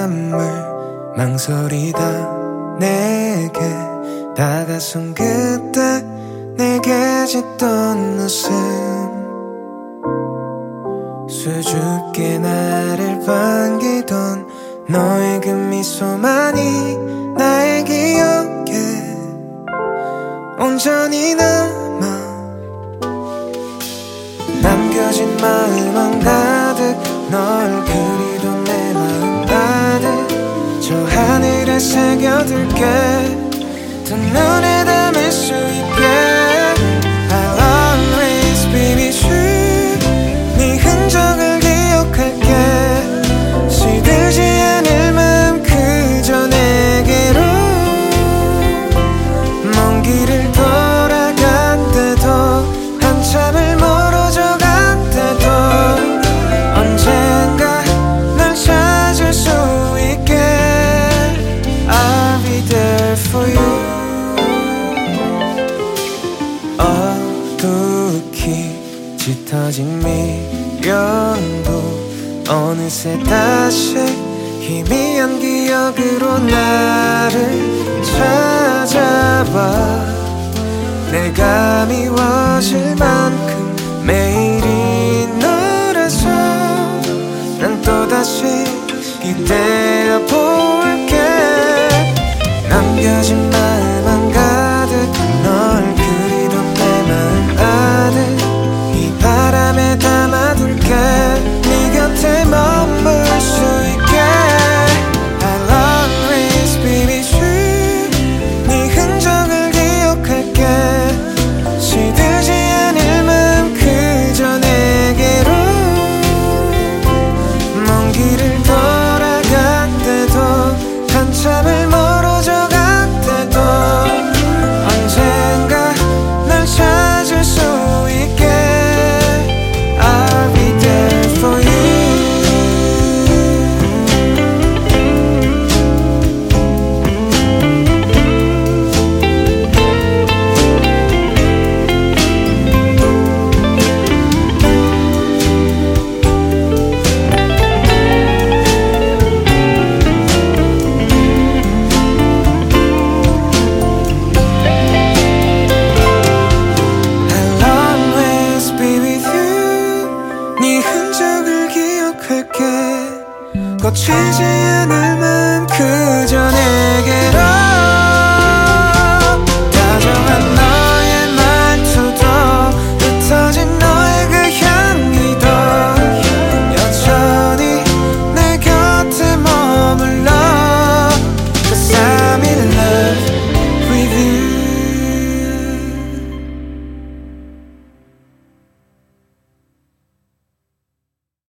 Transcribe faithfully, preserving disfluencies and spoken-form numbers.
맘을 망설이다 내게 다가선 그때 내게 짓던 웃음 수줍게 나를 반기던 너의 그 미소만이 나의 기억에 온전히 남아 남겨진 마음은 가득 널 그리던 내 마음 가득 저 하늘에 새겨둘게 더 눈에 담을 수 있게 I'll always be with you 네 흔적을 기억할게 시들지 않을 마음 그저 내게로 먼 길을 돌아간 때도 한참을 멀어져 간 때도 언젠가 널 찾을 수 있게 I'll be there for you 어둑히 짙어진 미련도 어느새 다시 희미한 기억으로 나를 찾아와 내가 미워